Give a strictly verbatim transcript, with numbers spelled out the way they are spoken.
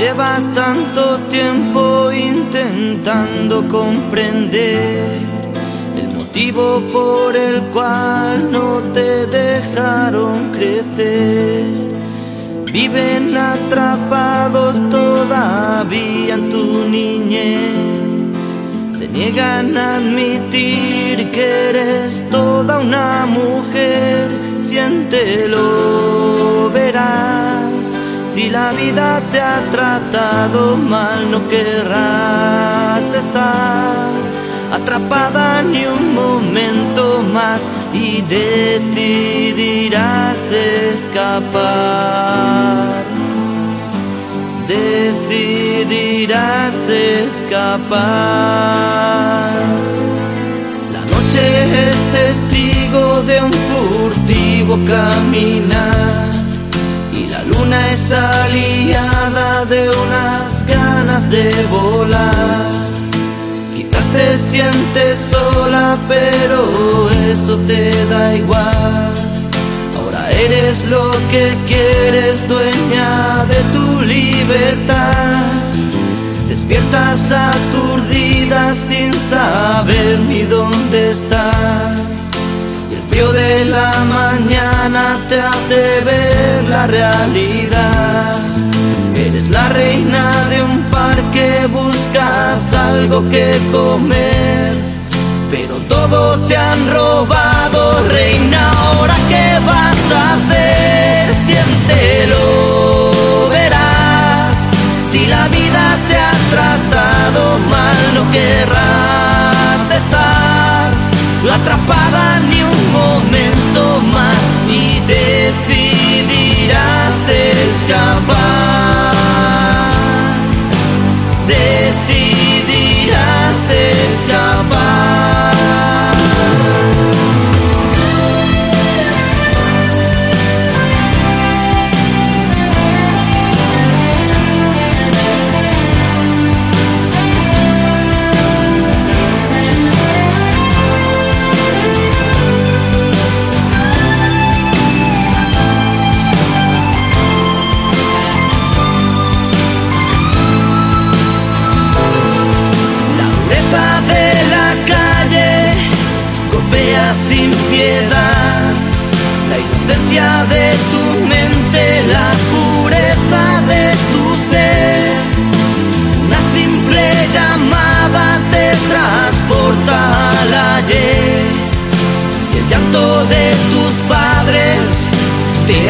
Llevas tanto tiempo intentando comprender el motivo por el cual no te dejaron crecer. Viven atrapados todavía en tu niñez. Se niegan a admitir que eres toda una mujer. Siéntelo, verás. Si la vida te ha tratado mal, no querrás estar atrapada ni un momento más y decidirás escapar. Decidirás escapar. La noche es testigo de un furtivo caminar. La luna es aliada de unas ganas de volar. Quizás te sientes sola, pero eso te da igual. Ahora eres lo que quieres, dueña de tu libertad. Despiertas aturdida sin saber ni dónde estás. El frío de la mañana te hace ver la realidad. Eres la reina de un parque, buscas algo que comer, pero todo te han robado, reina. ¿Ahora qué vas a hacer? Siéntelo, verás. Si la vida te ha tratado mal, no querrás estar atrapada ni un momento más y decidirás escapar. Decidirás escapar. Sin piedad, la inocencia de tu mente, la